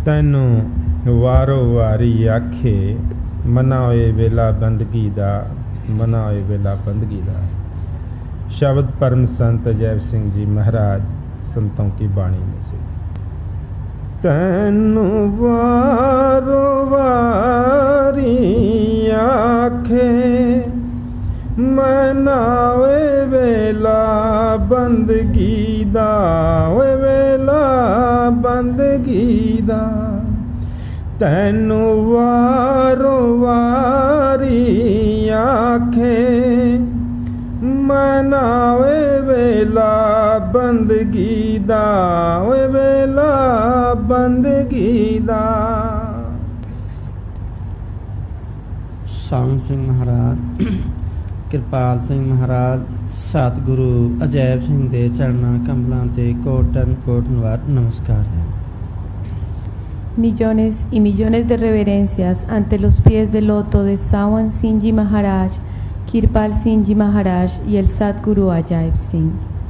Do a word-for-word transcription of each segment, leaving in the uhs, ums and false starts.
ਤੈਨੂੰ ਵਾਰੋ ਵਾਰੀ ਆਖੇ मना होए वेला बंदगी दा, मना होए वेला बंदगी दा। शब्द परम संत अजैब सिंह जी महाराज संतों की बाणी में से। तैनू वारो वारी आखे मना होए वेला बंदगी दा, होए वेला बंदगी दा। तैनू वारो वारी आखे मनावे वेला बंदगी दा, वे वेला बंदगी दा। शाम सिंह महाराज, कृपाल सिंह महाराज, सतगुरु अजैब सिंह दे चरणा कमलों ते कोटन कोट नमस्कार है। Millones y millones de reverencias ante los pies del loto de Sawan Singh Ji Maharaj, Kirpal Singh Ji Maharaj y el Satguru Ajaib Singh।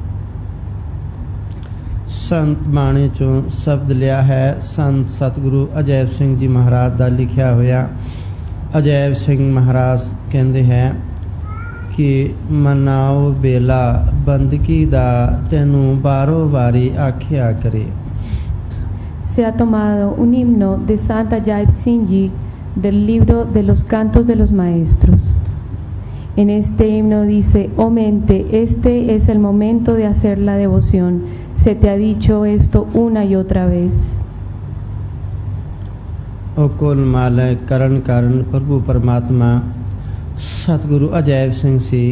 संत बाणी चों शब्द लिया है संत सतगुरु अजैब सिंह जी महाराज का लिखा होया। अजैब सिंह महाराज कहते हैं कि मनाओ बेला बंदगी दा, तैनू बारो बारी आख्या करे। Se ha tomado un himno de Santa Ajaib Singh Ji del libro de los cantos de los maestros. En este himno dice: oh mente, este es el momento de hacer la devoción. Se te ha dicho esto una y otra vez. O कुल मालिक करण कारण प्रभु परमात्मा सतगुरु अजैब सिंह ji,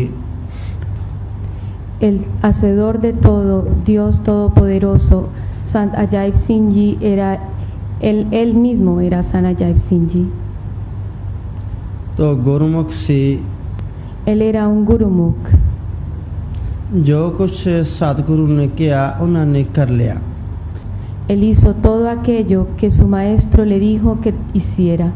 el hacedor de todo, Dios todopoderoso, Sant Ajaib Singh Ji era él, él mismo era Sant Ajaib Singh Ji। तो गुरुमुख सी, él era un gurumukh। जो कुछ सतगुरु ने किया उन्होंने कर लिया। él hizo todo aquello que su maestro le dijo que hiciera।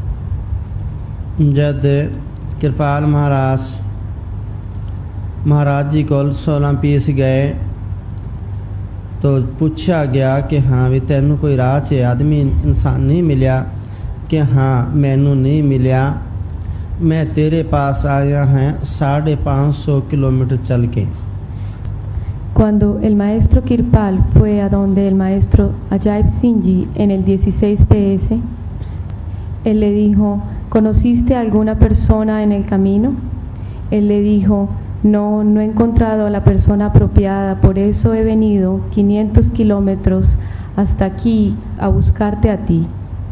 जद कृपाल महाराज महाराज जी को सोलह पीस गए तो पूछा गया कि हाँ भी तेनू कोई राह च आदमी इंसान नहीं मिलिया? कि हाँ मैनू नहीं मिलिया, मैं तेरे पास आया हैं साढ़े पाँच सौ किलोमीटर चल के। Cuando el maestro Kirpal fue a donde el maestro Ajaib Singh Ji en el dieciséis P S, él le dijo: ¿conociste a alguna persona en el camino? Él le dijo: no, no he encontrado a la persona apropiada, por eso he venido quinientos kilómetros hasta aquí a buscarte a ti।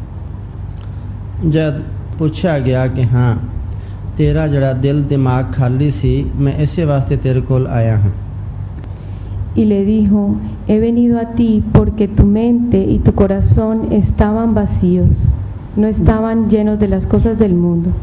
जब पूछा गया कि हाँ तेरा जड़ा दिल दिमाग खाली सी, मैं इसे वास्ते तेरे कोल आया हूँ। Y le dijo: he venido a ti porque tu mente y tu corazón estaban vacíos, no estaban llenos de las cosas del mundo।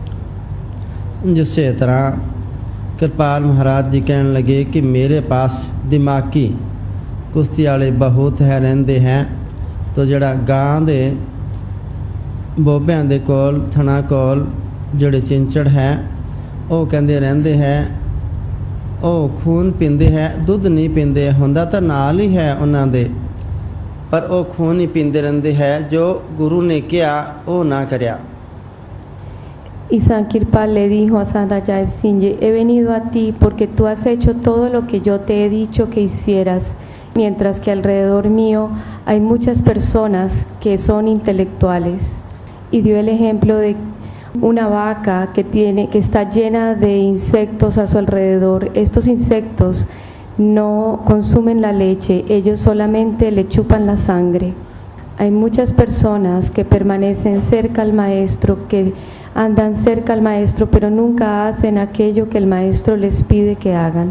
जिस तरह कृपाल महाराज जी कहने लगे कि मेरे पास दिमागी कुश्ती वाले बहुत है रहंदे हैं, तो जड़ा गां दे बोबियां दे कोल थना कोल जड़े चिंचड़ है वो कहंदे रहंदे हैं वो खून पींदे है, दुध नहीं पींदे, हुंदा तां नाल ही है उन्हां दे, पर वो खून ही पींदे रहंदे है जो गुरु ने कहा वो ना करया। Y San Kirpal le dijo a Sant Ajaib Singh Ji: he venido a ti porque tú has hecho todo lo que yo te he dicho que hicieras, mientras que alrededor mío hay muchas personas que son intelectuales. Y dio el ejemplo de una vaca que tiene, que está llena de insectos a su alrededor. Estos insectos no consumen la leche, ellos solamente le chupan la sangre. Hay muchas personas que permanecen cerca al maestro, que andan cerca al maestro, pero nunca hacen aquello que el maestro les pide que hagan।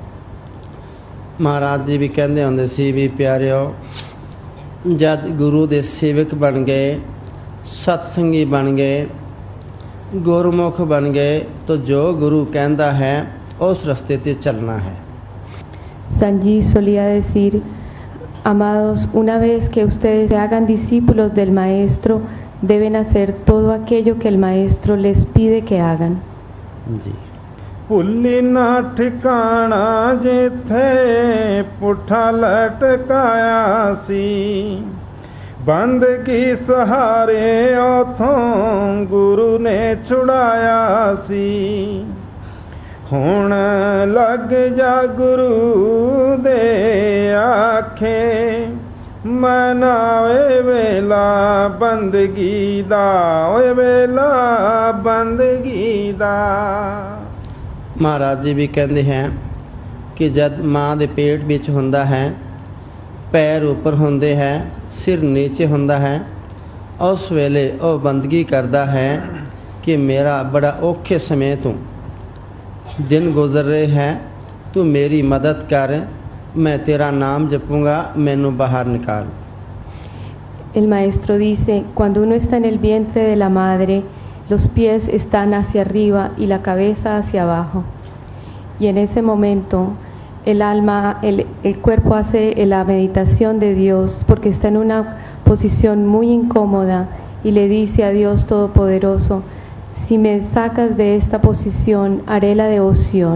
महाराज जी भी कहते होंदे सी भी प्यारिओ, जद गुरु दे सेवक बन गए, सत्संगी बन गए, गुरमुख बन गए, तो जो गुरु कहता है उस रास्ते ते चलना है। Sant Ji solía decir: amados, una vez que ustedes se hagan discípulos del maestro, deben hacer todo aquello que el maestro les pide que hagan। जी ਭੁੱਲੀ ਨਾ ਠਿਕਾਣਾ ਜਿੱਥੇ ਪੁੱਠਾ ਲਟਕਾਇਆ ਸੀ, ਬੰਦਗੀ ਸਹਾਰੇ ਉਥੋਂ ਗੁਰੂ ਨੇ ਛੁਡਾਇਆ ਸੀ। ਹੁਣ ਲੱਗ ਜਾ ਗੁਰੂ ਦੇ ਆਖੇ, ਮਨਾਵੇ ਵੇਲਾ ਬੰਦਗੀ ਦਾ, ਓਏ ਵੇਲਾ ਬੰਦਗੀ ਦਾ। ਮਹਾਰਾਜ ਜੀ ਵੀ ਕਹਿੰਦੇ ਹੈ ਕਿ ਜਦ ਮਾਂ ਦੇ ਪੇਟ ਵਿੱਚ ਹੁੰਦਾ ਹੈ, ਪੈਰ ਉੱਪਰ ਹੁੰਦੇ ਹੈ, ਸਿਰ ਨੀਚੇ ਹੁੰਦਾ ਹੈ, ਉਸ ਵੇਲੇ ਉਹ ਬੰਦਗੀ ਕਰਦਾ ਹੈ ਕਿ ਮੇਰਾ ਬੜਾ ਔਖੇ ਸਮੇਂ ਤੋਂ दिन गुजर रहे हैं, तू मेरी मदद कर, मैं तेरा नाम जपूँगा, मैनू बाहर निकाल। El maestro dice, cuando uno está en el vientre de la madre, los pies están hacia arriba y la cabeza hacia abajo. Y en ese momento el alma, el, el cuerpo hace la meditación de Dios porque está en una posición muy incómoda y le dice a Dios Todopoderoso, si me sacas de esta posición, haré la devoción.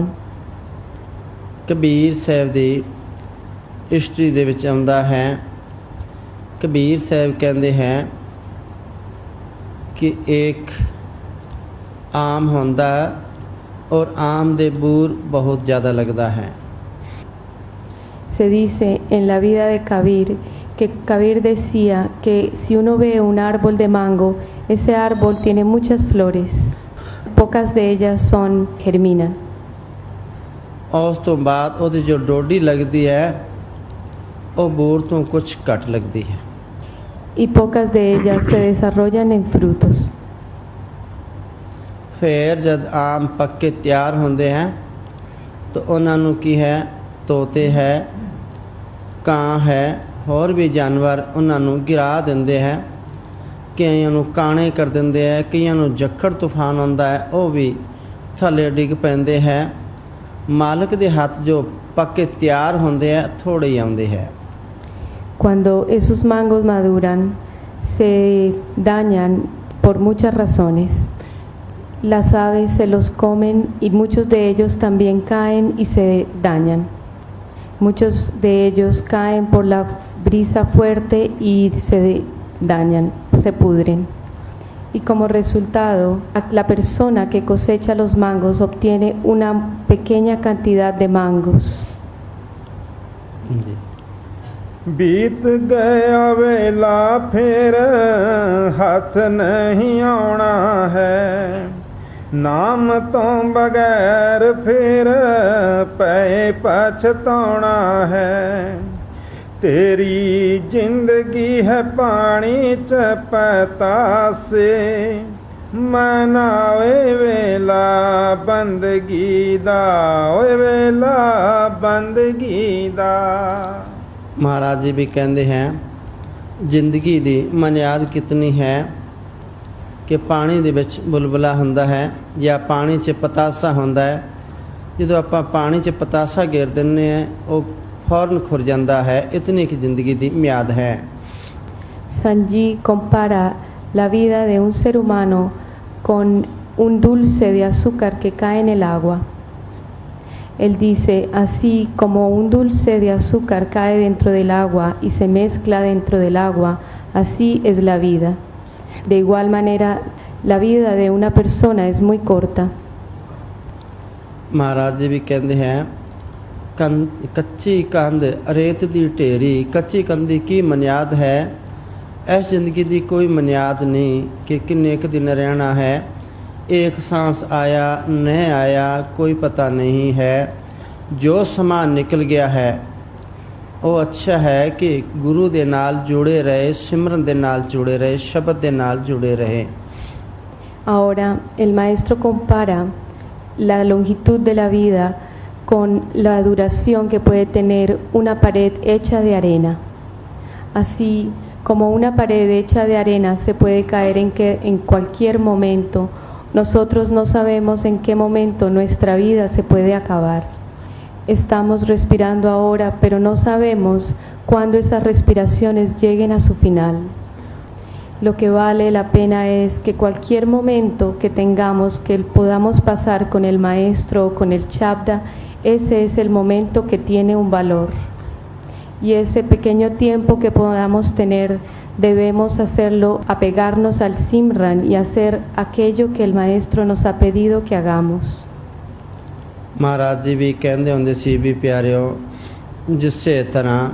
Kabir Sahib ਦੀ history ਦੇ ਵਿੱਚ ਆਉਂਦਾ ਹੈ, ਕਬੀਰ ਸਾਹਿਬ ਕਹਿੰਦੇ ਹੈ ਕਿ ਇੱਕ ਆਮ ਹੁੰਦਾ ਔਰ ਆਮ ਦੇ ਬੂਰ ਬਹੁਤ ਜ਼ਿਆਦਾ ਲੱਗਦਾ ਹੈ। Se dice en la vida de Kabir que Kabir decía que si uno ve un árbol de mango, ese árbol tiene muchas flores, pocas de ellas son germinan. ਉਸ ਤੋਂ ਬਾਅਦ ਉਹਦੀ ਜੋ ਡੋਡੀ ਲੱਗਦੀ ਹੈ ਉਹ ਬੂਰ ਤੋਂ ਕੁਝ ਘੱਟ ਲੱਗਦੀ ਹੈ। Y pocas de ellas se desarrollan en frutos. ਫਿਰ ਜਦ ਆਮ ਪੱਕ ਕੇ ਤਿਆਰ ਹੁੰਦੇ ਹੈ ਤਾਂ ਉਹਨਾਂ ਨੂੰ ਕੀ ਹੈ, ਤੋਤੇ ਹੈ, ਕਾਂ ਹੈ, ਹੋਰ ਵੀ ਜਾਨਵਰ ਉਹਨਾਂ ਨੂੰ ਗਿਰਾ ਦਿੰਦੇ ਹੈ, ਕਈਆਂ ਨੂੰ ਕਾਣੇ ਕਰ ਦਿੰਦੇ ਹੈ, ਕਈਆਂ ਨੂੰ ਜੱਖੜ ਤੂਫਾਨ ਆਉਂਦਾ ਹੈ, ਉਹ ਵੀ ਥੱਲੇ ਡਿੱਗ ਪੈਂਦੇ ਹੈ। ਮਾਲਕ ਦੇ ਹੱਥ ਜੋ ਪੱਕੇ ਤਿਆਰ ਹੁੰਦੇ ਹੈ ਥੋੜੇ ਹੀ ਆਉਂਦੇ ਹੈ। Cuando esos mangos maduran, se dañan por muchas razones. Las aves se los comen y muchos de ellos también caen y se dañan. Muchos de ellos caen por la brisa fuerte y se dañan, se pudren. Y como resultado, la persona que cosecha los mangos obtiene una pequeña cantidad de mangos. बीत गया वेला फिर हाथ नहीं आना है, नाम तो बगैर फिर पे पछताना है। तेरी जिंदगी है पानी च पतासे, मनावे वेला बंदगी दा, ओए वेला बंदगी दा। ਮਹਾਰਾਜ ਜੀ ਵੀ ਕਹਿੰਦੇ ਹੈ ਜ਼ਿੰਦਗੀ ਦੀ ਮਨਿਆਦ ਕਿਤਨੀ ਹੈ ਕਿ ਪਾਣੀ ਦੇ ਵਿੱਚ ਬੁਲਬੁਲਾ ਹੁੰਦਾ ਹੈ ਜਾਂ ਪਾਣੀ 'ਚ ਪਤਾਸਾ ਹੁੰਦਾ ਹੈ। ਜਦੋਂ ਆਪਾਂ ਪਾਣੀ 'ਚ ਪਤਾਸਾ ਗੇਰ ਦਿੰਦੇ ਹਾਂ ਉਹ ਫੌਰਨ ਖੁਰ ਜਾਂਦਾ ਹੈ। ਇਤਨੀ ਕਿ ਜ਼ਿੰਦਗੀ ਦੀ ਮਿਆਦ ਹੈ। Sanji compara la vida de un ser humano con un dulce de azúcar que cae en el agua. Él dice, así como un dulce de azúcar cae dentro del agua y se mezcla dentro del agua, así es la vida. De igual manera, la vida de una persona es muy corta. महाराज जी भी कहते हैं कच्ची कंध रेत दी ढेरी, कच्ची कंध की मनियाद है। इस जिंदगी की कोई मनियाद नहीं कि किन्ने एक दिन रहना है। एक सांस आया न आया कोई पता नहीं है। जो समा निकल गया है वो अच्छा है कि गुरु दे नाल जुड़े रहे, सिमरन दे नाल जुड़े रहे, शब्द दे नाल जुड़े रहे। Ahora el maestro compara la longitud de la vida con la duración que puede tener una pared hecha de arena. Así como una pared hecha de arena se puede caer en, que, en cualquier momento, nosotros no sabemos en qué momento nuestra vida se puede acabar. Estamos respirando ahora, pero no sabemos cuándo esas respiraciones lleguen a su final. Lo que vale la pena es que cualquier momento que tengamos, que podamos pasar con el maestro o con el Shabda, ese es el momento que tiene un valor. Y ese pequeño tiempo que podamos tener debemos hacerlo, apegarnos al Simran y hacer aquello que el Maestro nos ha pedido que hagamos. महाराज जी भी कहते होंगे सी भी प्यारिओ जिसे तरह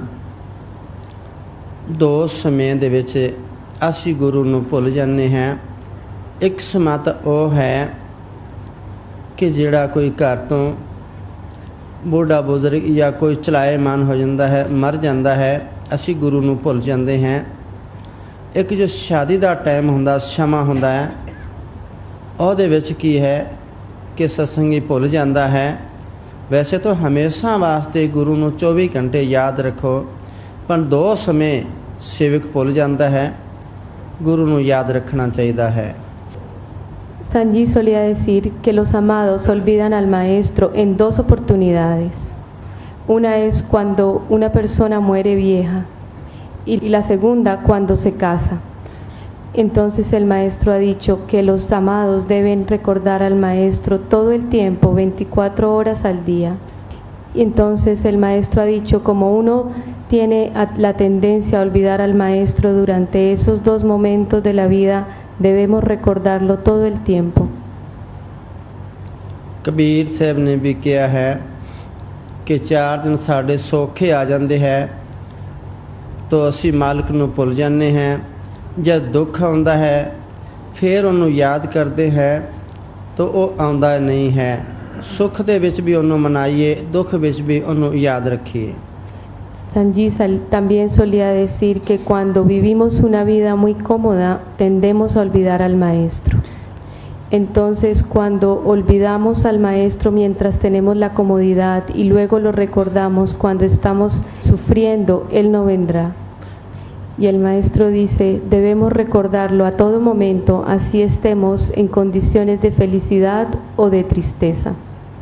दो समय दे विच असी गुरु नूं भुल जाने हैं। एक समा तां ओह है कि जिहड़ा कोई घर तो बूढ़ा बुजुर्ग या कोई चलाएमान हो जाता है, मर जाता है, असी गुरु नूं भुल जाते हैं। एक जो शादी का टाइम हुंदा समा हुंदा है, ਉਹਦੇ ਵਿੱਚ ਕੀ है कि सत्संगी भुल जाता है। वैसे तो हमेशा वास्ते गुरु नूं चौबी घंटे याद रखो, पर दो समय सेवक भुल जाता है, गुरु नूं याद रखना चाहिए है। Sanji solía decir que los amados olvidan al Maestro en dos oportunidades. Una es cuando una persona muere vieja y la segunda cuando se casa. Entonces el Maestro ha dicho que los amados deben recordar al Maestro todo el tiempo, veinticuatro horas al día. Y entonces el Maestro ha dicho, como uno tiene la tendencia a olvidar al Maestro durante esos dos momentos de la vida, debemos recordarlo todo el tiempo. Kabir साहब ने भी कहा है कि चार दिन साढ़े सौखे आ जाते हैं तो असी मालिक नूं भुल जाते हैं। जब दुख आउंदा है फिर उन्हों याद करते हैं तो वह आउंदा नहीं है। सुख दे विच भी उन्हों मनाइए, दुख विच भी उन्हों याद रखिए। Sanji también solía decir que cuando vivimos una vida muy cómoda tendemos a olvidar al Maestro. Entonces, cuando olvidamos al Maestro mientras tenemos la comodidad y luego lo recordamos cuando estamos sufriendo, Él no vendrá. Y el Maestro dice, debemos recordarlo a todo momento, así estemos en condiciones de felicidad o de tristeza.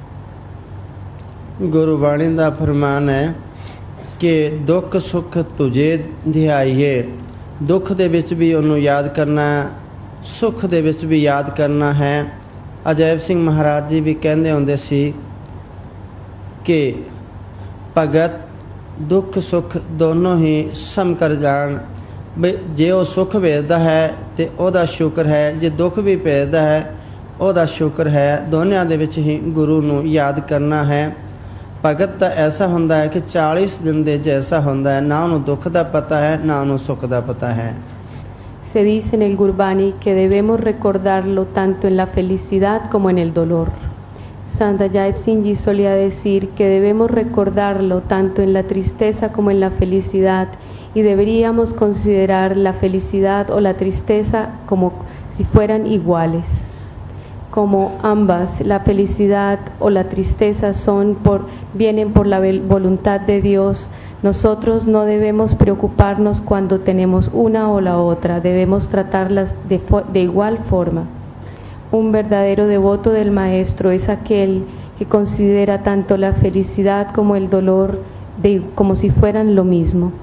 गुरु वाणी दा फरमान है कि दुख सुख तुझे ध्याइए। दुख दे विच भी उन्हों याद करना, सुख दे विच भी याद करना है। अजैब सिंह महाराज जी भी कहते होंदे सी कि भगत दुख सुख दोनों ही सम कर जान। बई जे वो सुख भेजदा है तो ओहदा शुक्र है, जे दुख भी भेजदा है ओहदा शुक्र है। दोनों दे विच ही गुरु नूं याद करना है। भगत तो ऐसा हुंदा है कि चालीस दिन दे जैसा हुंदा है, ना उन्होंने दुख दा पता है ना उन्होंने सुख दा पता है। Se dice en el Gurbani que debemos recordarlo tanto en la felicidad como en el dolor. Santa Jaip Singh Ji solía decir que debemos recordarlo tanto en la tristeza como en la felicidad, y deberíamos considerar la felicidad o la tristeza como si fueran iguales. Como ambas, la felicidad o la tristeza son por, vienen por la voluntad de Dios, nosotros no debemos preocuparnos cuando tenemos una o la otra, debemos tratarlas de, de igual forma. Un verdadero devoto del Maestro es aquel que considera tanto la felicidad como el dolor de, como si fueran lo mismo.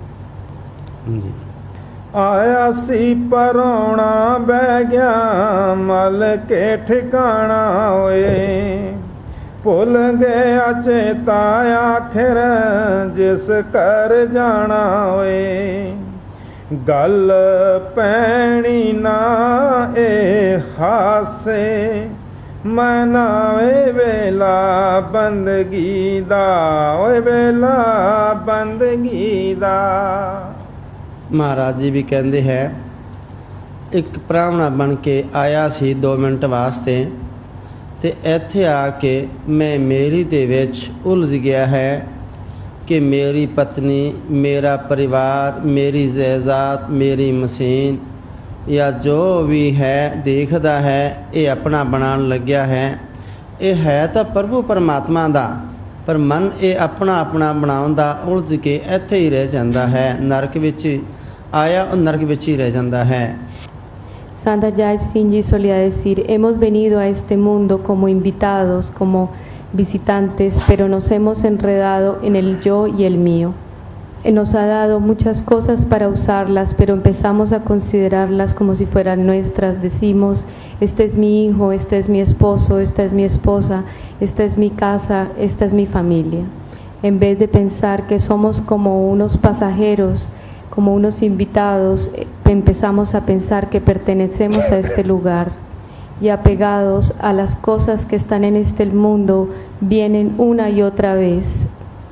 आया सी परोना बह गया मल के ठिकाना होए, भुल गया चेता आखिर जिस कर जाना होए। गल पैनी ना ए हासे मनावे वेला बंदगी दा, ओए वेला बंदगी दा। महाराज जी भी कहते हैं एक ब्राह्मणा बन के आया सी दो मिनट वास्ते ते इत्थे आके मैं मेरी दे विच उलझ गया है कि मेरी पत्नी, मेरा परिवार, मेरी जायदाद, मेरी मशीन या जो भी है देखदा है ये अपना बनान लग्या है। ये है तो प्रभु परमात्मा दा, पर मन ये अपना अपना बनाउण दा उलझ के इत्थे ही रह जांदा है। नरक विच आया और नरक विच ही रह जांदा है। Santa Jaip Singh Ji solía decir, hemos venido a este mundo como invitados, como visitantes, pero nos hemos enredado en el yo y el mío. Él nos ha dado muchas cosas para usarlas, pero empezamos a considerarlas como si fueran nuestras. Decimos, este es mi hijo, este es mi esposo, esta es mi esposa, esta es mi casa, esta es mi familia. En vez de pensar que somos como unos pasajeros como unos invitados, empezamos a pensar que pertenecemos a este lugar y apegados a las cosas que están en este mundo, vienen una y otra vez.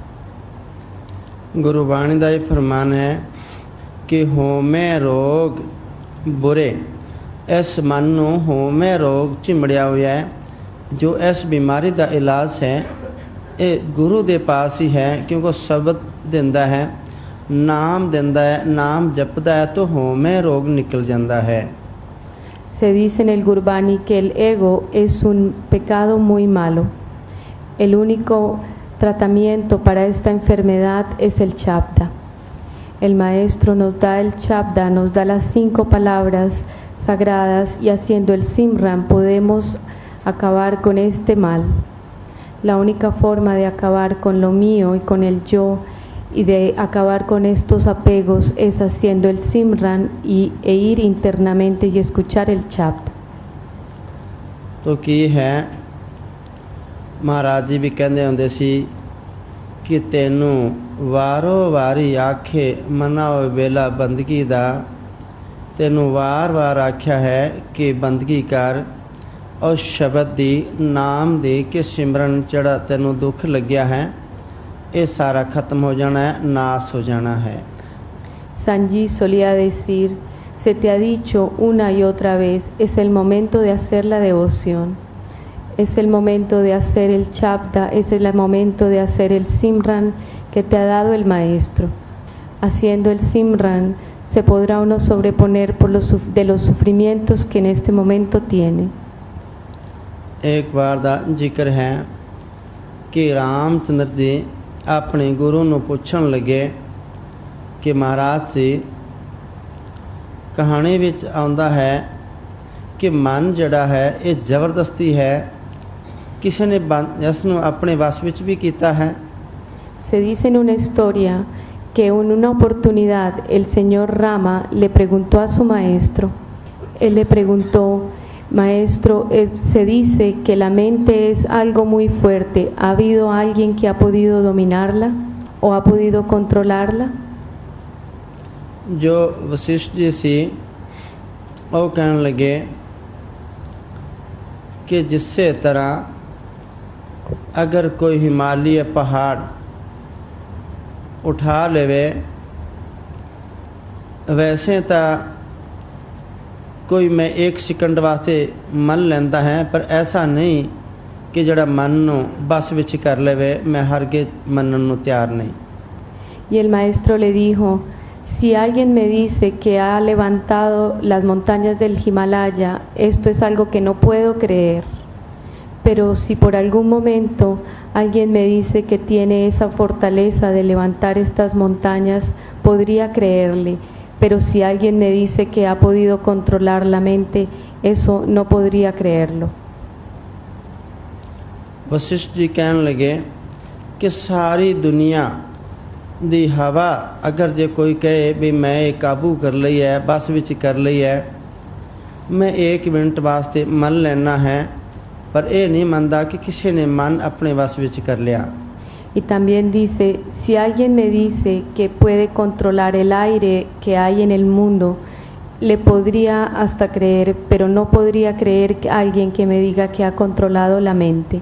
Gurbani ਦਾ ਇਹ ਫਰਮਾਨ ਹੈ ਕਿ ਹੋਮੈ ਰੋਗ ਬੁਰੇ, ਇਸ ਮਨ ਨੂੰ ਹੋਮੈ ਰੋਗ ਝਿਮੜਿਆ ਹੋਇਆ ਹੈ। ਜੋ ਇਸ ਬਿਮਾਰੀ ਦਾ ਇਲਾਜ ਹੈ ਇਹ ਗੁਰੂ ਦੇ ਪਾਸ ਹੀ ਹੈ, ਕਿਉਂਕਿ ਉਹ ਸ਼ਬਦ ਦਿੰਦਾ ਹੈ, ਨਾਮ ਦਿੰਦਾ ਹੈ, ਨਾਮ ਜਪਦਾ ਹੈ ਤਾਂ ਹੋਮੈ ਰੋਗ ਨਿਕਲ ਜਾਂਦਾ ਹੈ। Se dice en el Gurbani que el ego es un pecado muy malo. El único tratamiento para esta enfermedad es el Shabda. El maestro nos da el Shabda, nos da las cinco palabras sagradas y haciendo el Simran podemos acabar con este mal. La única forma de acabar con lo mío y con el yo y de acabar con estos apegos es haciendo el Simran y, e ir internamente y escuchar el Shabda. तो की है महाराज जी भी कहते होंगे सी कि तेनू वारो वारी आखे मनाओ वेला बंदगी दा, तेनू वार वार आख्या है कि बंदगी कर और शब्द दी नाम दी कि सिमरन चढ़ा तेनू दुख लग्या है ये सारा खत्म हो जाना है, नाश हो जाना है। Sanji solía decir, se te ha dicho una y otra vez, es el momento de hacer la devoción, es el momento de hacer el Shabda, es el momento de hacer el Simran que te ha dado el maestro. Haciendo el Simran se podrá uno sobreponer por los, de los sufrimientos que en este momento tiene. एक बार दा जिक्र है कि रामचंद्र जी अपने गुरु ਨੂੰ ਪੁੱਛਣ ਲੱਗੇ ਕਿ ਮਹਾਰਾਜ ਜੀ ਕਹਾਣੀ ਵਿੱਚ ਆਉਂਦਾ ਹੈ ਕਿ ਮਨ ਜਿਹੜਾ ਹੈ ਇਹ ਜ਼ਬਰਦਸਤੀ ਹੈ, ਕਿਸੇ ਨੇ ਇਸ ਨੂੰ ਆਪਣੇ ਵਸ ਵਿੱਚ ਵੀ ਕੀਤਾ ਹੈ। Se dice en una historia que en una oportunidad el señor Rama le preguntó a su maestro, él le preguntó, maestro, es, se dice que la mente es algo muy fuerte, ¿ha habido alguien que ha podido dominarla o ha podido controlarla? जो वशिष्ठ जी सी वो कहने लगे कि जिससे तरह अगर कोई हिमालय पहाड़ उठा लेवे वैसे तो कोई मैं एक सेकंड वास्ते मन लेंदा है, पर ऐसा नहीं कि जड़ा मन नू बस विच कर लेवे, मैं हरगे मनन नू तैयार नहीं। Y el maestro le dijo, si alguien me dice que ha levantado las montañas del Himalaya, esto es algo que no puedo creer. Pero si por algún momento alguien me dice que tiene esa fortaleza de levantar estas montañas, podría creerle. Pero si alguien me dice que ha podido controlar la mente, eso no podría creerlo. Vashishtha जी कहने लगे कि सारी दुनिया दी हवा अगर जे कोई कहे भी मैं ये काबू कर ली है, बस विच कर ली है, मैं एक मिनट वास्ते मन लेना है, पर ये नहीं मनता कि किसी ने मन अपने बस विच कर लिया। Y también dice, si alguien me dice que puede controlar el aire que hay en el mundo, le podría hasta creer, pero no podría creer que alguien que me diga que ha controlado la mente.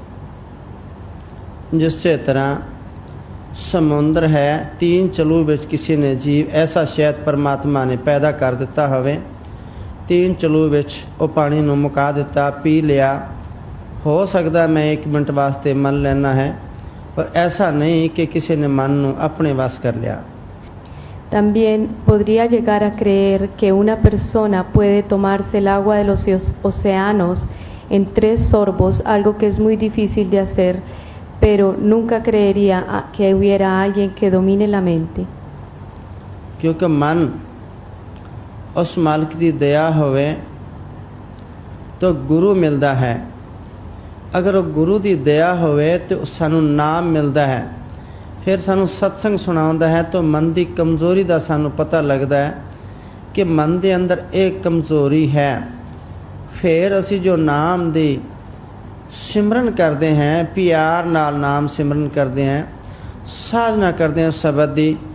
जिससे तरह समुद्र है, तीन चलू विच किसी ने जीव ऐसा शायद परमात्मा ने पैदा कर दिता होवे, तीन चलू विच वो पानी नू मुका दिता, पी लिया, हो सकता मैं एक मिनट वास्ते मन लेना है, पर ऐसा नहीं कि किसी ने मन नू अपने वश कर लिया। También podría llegar a creer que una persona puede tomarse el agua de los océanos en tres sorbos, algo que es muy difícil de hacer, pero nunca creería que hubiera alguien que domine la mente. क्योंकि मन उस मालिक की दया होवे तो गुरु मिलता है, अगर गुरु की दया होवे तो सानू नाम मिलता है, फिर सानू सत्संग सुनाउंदा है तो मन की कमज़ोरी का सानू पता लगता है कि मन के अंदर एक कमज़ोरी है। फिर असी जो नाम दी सिमरन करते हैं, प्यार नाल नाम सिमरन करते हैं, साधना करते हैं शब्द दी,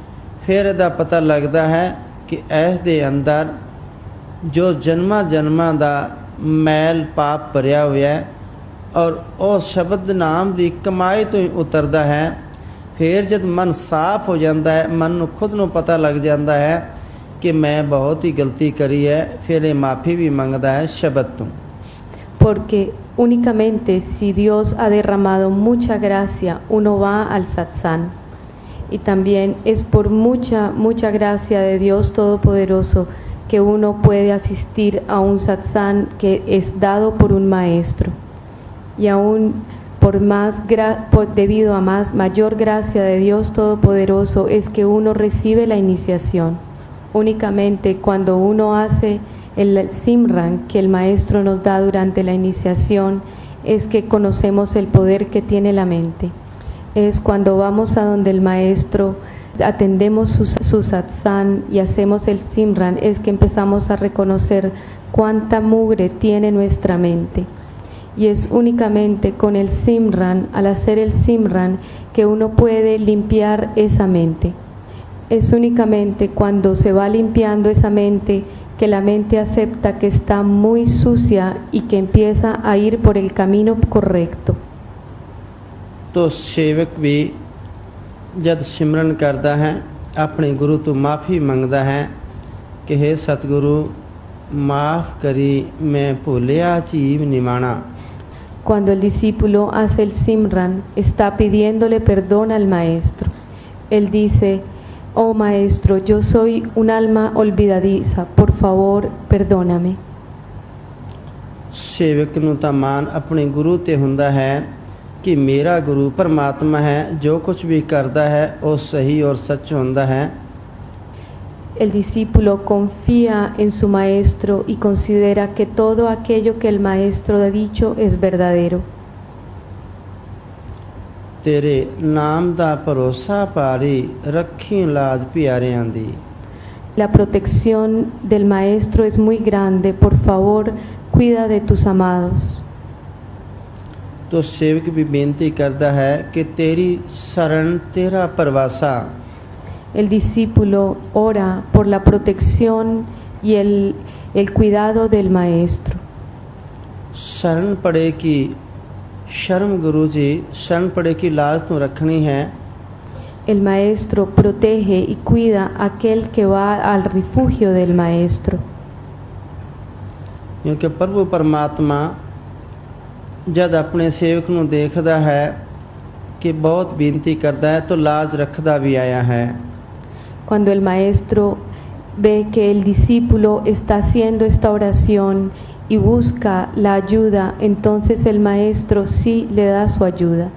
फिर इहदा पता लगता है कि इस दे अंदर जो जन्मां जन्मां दा मैल पाप भरिया हुआ है और उस शब्द नाम की कमाई तो ही उतरता है। फिर जब मन साफ हो जाता है, मन नूं खुद नूं पता लग जाता है कि मैं बहुत ही गलती करी है, फिर ये माफ़ी भी मंगता है शब्द तो। Porque únicamente si Dios ha derramado mucha gracia, uno va al satsang. Y también es por mucha, mucha gracia de Dios Todopoderoso que uno puede asistir a un satsang que es dado por un maestro. Y aún por más gra- por, debido a más mayor gracia de Dios Todopoderoso es que uno recibe la iniciación. Únicamente cuando uno hace el Simran que el maestro nos da durante la iniciación es que conocemos el poder que tiene la mente. Es cuando vamos a donde el maestro, atendemos su, su satsang y hacemos el Simran, es que empezamos a reconocer cuánta mugre tiene nuestra mente. Y es únicamente con el Simran, al hacer el Simran, que uno puede limpiar esa mente. Es únicamente cuando se va limpiando esa mente que la mente acepta que está muy sucia y que empieza a ir por el camino correcto. तो सेवक भी जब सिमरन करता है अपने गुरु तो माफ़ी मंगता है कि हे सतगुरु माफ़ करी मैं भूलिया चीव निमाना। Cuando el discípulo hace el Simran, está pidiéndole perdón al maestro. Él dice: oh maestro, yo soy un alma olvidadiza, por favor perdóname. सेवक नूं तां मान अपने गुरु ते हुंदा है कि मेरा गुरु परमात्मा है, जो कुछ भी करता है वो सही और सच हुंदा है। El discípulo confía en su maestro y considera que todo aquello que el maestro ha dicho es verdadero. तेरे नाम दा भरोसा पारी रखी लाज प्यारियां दी। La protección del maestro es muy grande, por favor cuida de tus amados. तो सेवक भी बेनती करता है कि तेरी शरण तेरा परवासा। El discípulo ora por la protección y el, el cuidado del maestro. शरण पड़े की शर्म गुरु जी, शरण पड़े की लाज तो रखनी है। El maestro protege y cuida a aquel que va al refugio del maestro. क्योंकि प्रभु परमात्मा जब अपने सेवक नूं देखदा है कि बहुत बेनती करता है तो लाज रखदा भी आया है। Cuando el maestro ve que el discípulo está haciendo esta oración y busca la ayuda, entonces el maestro sí le da su ayuda.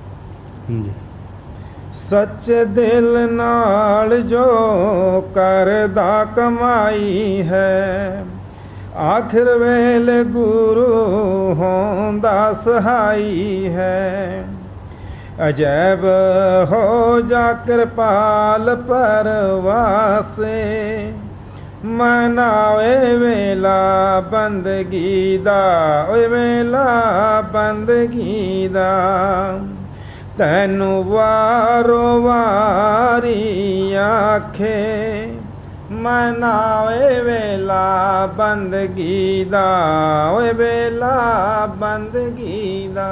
सच्चे दिल नाल जो करदा कमाई है, आखिर वेले गुरु होंदा सहाई है। अजैब हो जा कृपाल परवासे, मनावे वेला बंदगी दा, ओए वेला बंदगी दा। तैनू वारो वारी आखे, मनावे वेला बंदगी दा, ओए वेला बंदगी दा।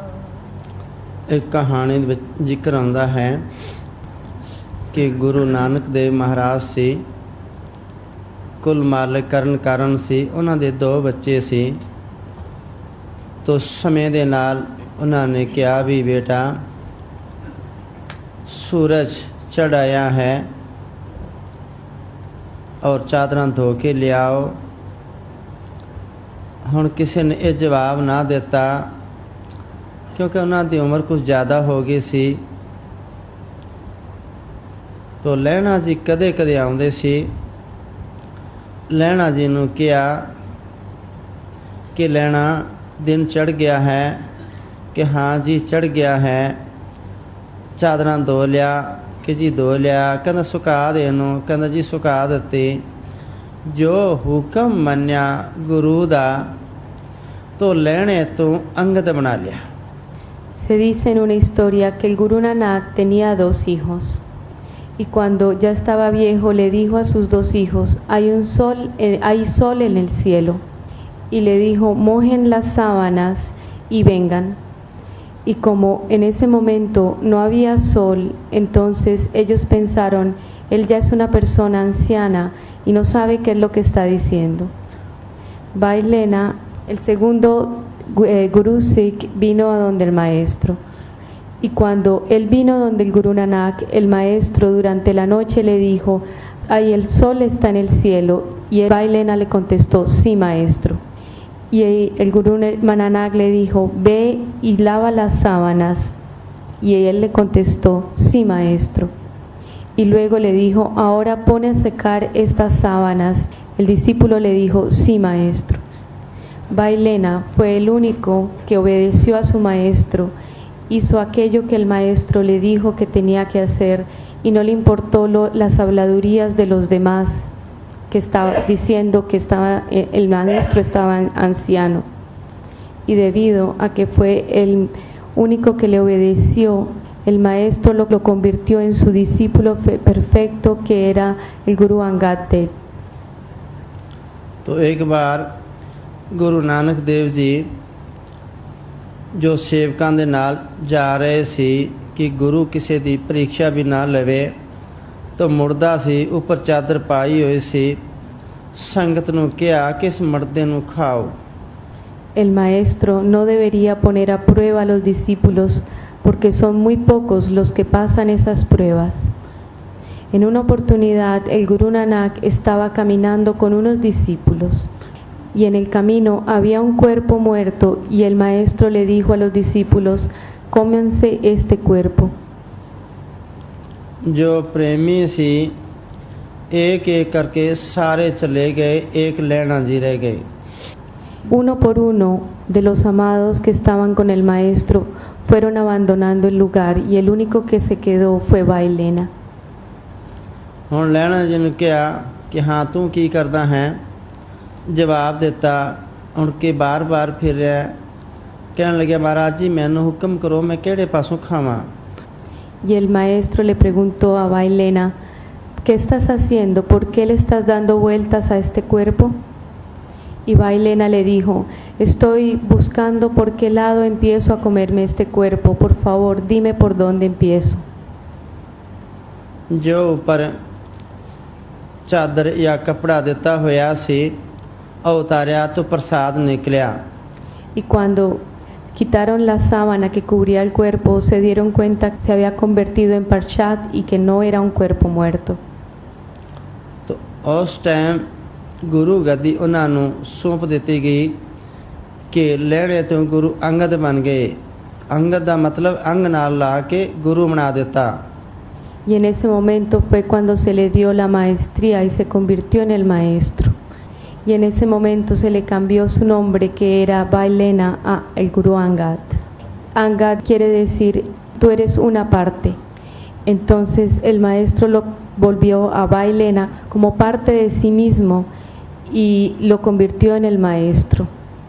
एक कहानी ਵਿੱਚ ਜ਼ਿਕਰ ਆਉਂਦਾ ਹੈ ਕਿ ਗੁਰੂ ਨਾਨਕ ਦੇਵ ਮਹਾਰਾਜ ਸੀ, ਕੁਲ ਮਾਲਕ ਕਰਨ ਕਾਰਨ ਸੀ, ਉਹਨਾਂ ਦੇ ਦੋ ਬੱਚੇ ਸੀ। ਤੋ ਸਮੇਂ ਦੇ ਨਾਲ ਉਹਨਾਂ ਨੇ ਕਿਹਾ ਵੀ ਬੇਟਾ सूरज चढ़ आया है और चादरां धो के लियाओ। हुण किसी ने यह जवाब ना दिता क्योंकि उन्होंने उम्र कुछ ज़्यादा हो गई सी। तो लहणा जी कदे कदे आउंदे सी। लहणा जी नूं कहा कि लहणा दिन चढ़ गया है, कि हाँ जी चढ़ गया है। चादरां धो लिया कि जी धो लिया। कहंदा सुका दे नूं, कहंदा जी सुका दित्ती। जो हुक्म मन्या गुरु दा तो लहणे तो अंगत बना लिया। Se dice en una historia que el Gurú Nanak tenía dos hijos Y cuando ya estaba viejo, le dijo a sus dos hijos, hay un sol, eh, hay sol en el cielo. Y le dijo, mojen las sábanas y vengan. Y como en ese momento no había sol, entonces ellos pensaron, él ya es una persona anciana y no sabe qué es lo que está diciendo. Vailena, el segundo eh, Guru Sikh, vino a donde el maestro. Y cuando él vino donde el Guru Nanak, el maestro durante la noche le dijo, ay, el sol está en el cielo. Y Vailena le contestó, sí, maestro. Y el Guru Nanak le dijo, ve y lava las sábanas. Y él le contestó, sí, maestro. Y luego le dijo, ahora pone a secar estas sábanas. El discípulo le dijo, sí, maestro. Vailena fue el único que obedeció a su maestro, hizo aquello que el maestro le dijo que tenía que hacer y no le importó lo, las habladurías de los demás, que estaba diciendo que estaba, el maestro estaba anciano. Y debido a que fue el único que le obedeció, el maestro lo, lo convirtió en su discípulo perfecto, que era el Guru Angad Dev. तो एक बार गुरु नानक देव जी जो सेवकां दे नाल जा रहे सी कि गुरु किसी दी परीक्षा भी ना लवे, तो मुड़दा सी उपर चादर पाई हुई सी, संगत नूं कहा कि इस मर्दे नूं खाओ. El maestro no debería poner a prueba a los discípulos porque son muy pocos los que pasan esas pruebas. En una oportunidad el Guru Nanak estaba caminando con unos discípulos y en el camino había un cuerpo muerto y el maestro le dijo a los discípulos, cómanse este cuerpo. जो प्रेमी सी एक एक करके सारे चले गए, एक लैना जी रह गए. Uno por uno de los amados que estaban con el maestro fueron abandonando el lugar y el único que se quedó fue Vailena. ਹੁਣ ਲੈਣਾ ਜੀ ਨੂੰ ਕਿਹਾ ਕਿ ਹਾਂ ਤੂੰ ਕੀ ਕਰਦਾ ਹੈ. ਜਵਾਬ ਦਿੱਤਾ, ਹੁਣ ਕੇ ਬਾਰ-ਬਾਰ ਫਿਰ ਰਿਹਾ. ਕਹਿਣ ਲੱਗਿਆ, ਮਹਾਰਾਜ ਜੀ ਮੈਨੂੰ ਹੁਕਮ ਕਰੋ, ਮੈਂ ਕਿਹੜੇ ਪਾਸੋਂ ਖਾਵਾਂ. Y el maestro le preguntó a Vailena, ¿qué estás haciendo? ¿Por qué le estás dando vueltas a este cuerpo? Y Vailena le dijo, estoy buscando por qué lado empiezo a comerme este cuerpo. Por favor, dime por dónde empiezo. जो ऊपर चादर या कपड़ा देता होया सी उतारिया तो प्रसाद निकलिया. Y cuando quitaron la sábana que cubría el cuerpo, se dieron cuenta que se había convertido en parchat y que no era un cuerpo muerto. तो उस टाइम गुरु गद्दी उन्हां नूं सौंप दित्ती गई कि लहणे तो गुरु अंगद बन गए. अंगद दा मतलब अंग नाल ला के गुरु बना दिता. Y en ese momento fue cuando se le dio la maestría y se convirtió en el maestro. Y en ese momento se le cambió su nombre, que era Vailena, a el Guru Angad. Angad quiere decir, tú eres una parte. Entonces el maestro lo volvió a Vailena como parte de sí mismo y lo convirtió en el maestro.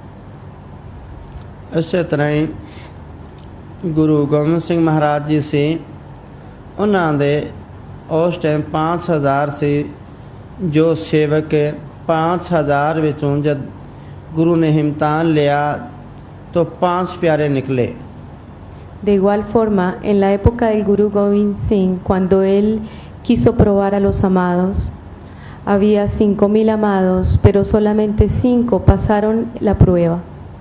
इसी तरह ही गुरु गोबिंद सिंह महाराज जी से उन्होंने दे उस टाइम पाँच हज़ार से जो सेवक पाँच हज़ार विचों जब गुरु ने हिमतान लिया तो पांच प्यारे निकले. De igual forma, en la época del Guru Gobind Singh, cuando él quiso probar a los amados, había cinco mil amados, pero solamente cinco pasaron la prueba.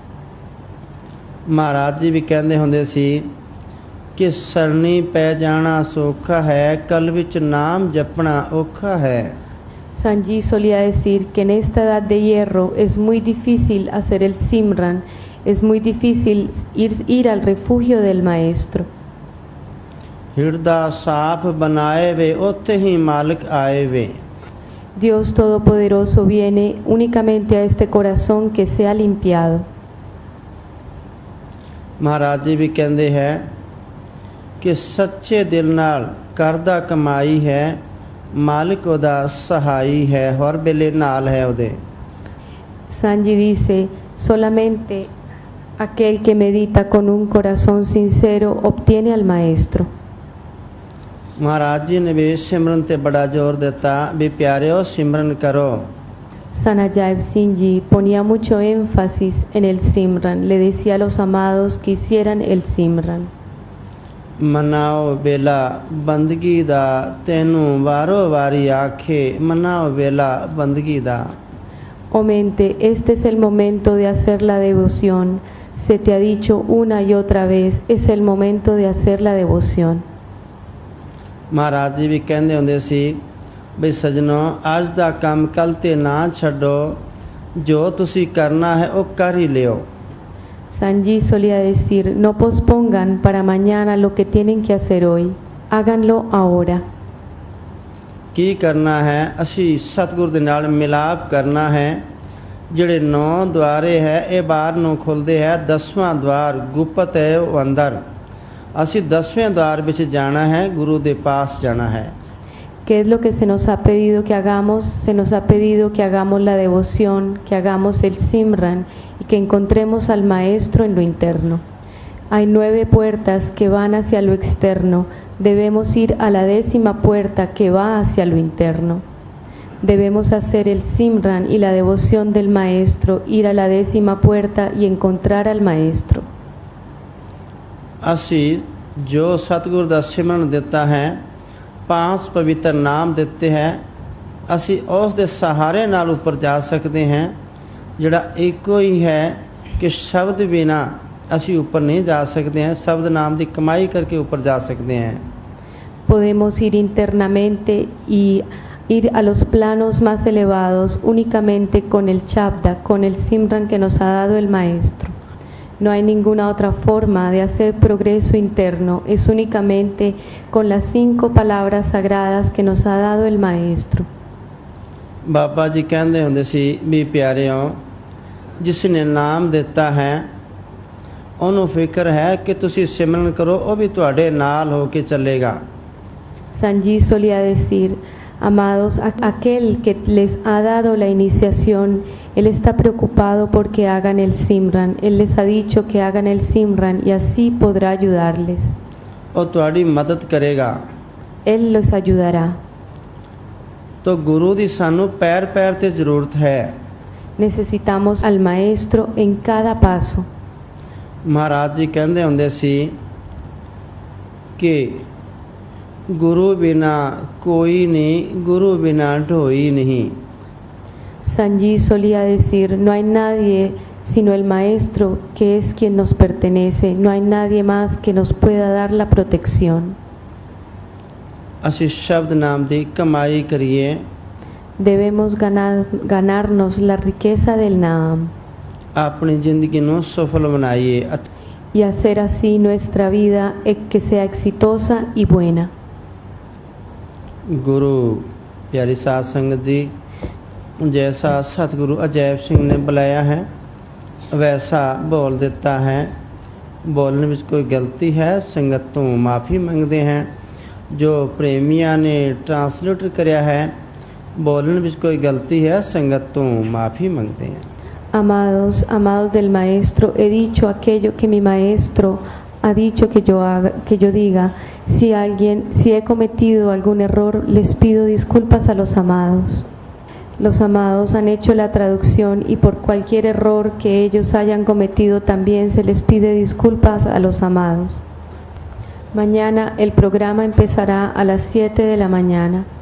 महाराज जी भी कहते होंदे सी कि सरनी पै जाना सौखा है, कल विच नाम जपना औखा है. Sanji solía decir que en esta edad de hierro es muy difícil hacer el Simran, es muy difícil ir, ir al refugio del maestro. हिरदा साफ बनाए वे ओथे ही मालिक आए वे. Dios Todopoderoso viene únicamente a este corazón que sea limpiado. महाराज जी भी कहते हैं कि सच्चे दिल नाल करदा कमाई है, मालिक ओदा सहाई है, हर बेले नाल है ओदे. Sanji dice, solamente aquel que medita con un corazón sincero obtiene al maestro. महाराज जी ने भी सिमरन ते बड़ा जोर देता भी प्यारेओ सिमरन करो। Sant Ajayb Singh Ji ponía mucho énfasis en el Simran, le decía a los amados que hicieran el Simran. मनाओ बेला बंदगी दा तेनू वारो वारी आखे मनाओ बेला बंदगी दा। Oh mente, este es el momento de hacer la devoción. Se te ha dicho una y otra vez, es el momento de hacer la devoción. महाराज जी भी कहंदे हुंदे सी भी सजनो अज दा काम कल ते ना छड्डो, जो तुसी करना है वो कर ही लियो। Sanji solía decir, no pospongan para mañana lo que tienen que hacer hoy, háganlo ahora. की करना है असी सतगुर दे नाल मिलाप करना है। ਜਿਹੜੇ नौ द्वारे है ये बाहर ਨੂੰ खुलते है, दसवां द्वार गुप्त है वो अंदर। असी दसवें द्वार विच जाना है, गुरु दे पास जाना है। ¿Qué es lo que se nos ha pedido que hagamos? Se nos ha pedido que hagamos la devoción, que hagamos el Simran y que encontremos al Maestro en lo interno. Hay nueve puertas que van hacia lo externo. Debemos ir a la décima puerta que va hacia lo interno. Debemos hacer el Simran y la devoción del Maestro, ir a la décima puerta y encontrar al Maestro. असी जो सतगुर दा सिमरन देता है, पांच पवित्र नाम देते हैं, असी उस दे सहारे नाल ऊपर जा सकते हैं, जिहड़ा एको ही है कि शब्द बिना असी ऊपर नहीं जा सकते हैं, शब्द नाम दी कमाई करके ऊपर जा सकते हैं। Podemos ir internamente y ir a los planos más elevados únicamente con el Shabda, con el Simran que nos ha dado el Maestro. No hay ninguna otra forma de hacer progreso interno, es únicamente con las cinco palabras sagradas que nos ha dado el Maestro. बाबा जी कहंदे हुंदे सी भी प्यारेओ, जिसने नाम देता है ओनू फिक्र है कि तुसी सिमरन करो, वो भी तुहाडे नाल होके चलेगा। Sanji solía decir, amados, aquel que les ha dado la iniciación, él está preocupado porque hagan el Simran. Él les ha dicho que hagan el Simran y así podrá ayudarles. वो तुहाडी मदद करेगा। Él los ayudará. तो गुरु दी सानू पैर पैर ते जरूरत है। Necesitamos al Maestro en cada paso. महाराज जी कहंदे हुंदे सी कि गुरु बिना कोई नहीं, गुरु बिना ढोई नहीं। Sanji solía decir, no hay nadie sino el Maestro que es quien nos pertenece, no hay nadie más que nos pueda dar la protección. असी शब्द नाम दी कमाई करिए। Debemos ganar, ganarnos la riqueza del Naam अपनी जिंदगी नू सफल बनाइए y hacer así nuestra vida que sea exitosa y buena. गुरु प्यारी साध संगत जी, जैसा सतगुरु अजैब सिंह ने बुलाया है वैसा बोल देता है। बोलने में कोई गलती है संगत तो माफ़ी मंगते हैं। जो प्रेमिया ने ट्रांसलेटर कराया है, बोलने में कोई गलती है संगत तो माफ़ी मंगते हैं। Amados, amados del Maestro, he dicho aquello que mi Maestro ha dicho que yo haga, que yo diga. Si alguien, si he cometido algún error, les pido disculpas a los amados. Los amados han hecho la traducción y por cualquier error que ellos hayan cometido también se les pide disculpas a los amados. Mañana el programa empezará a las siete de la mañana.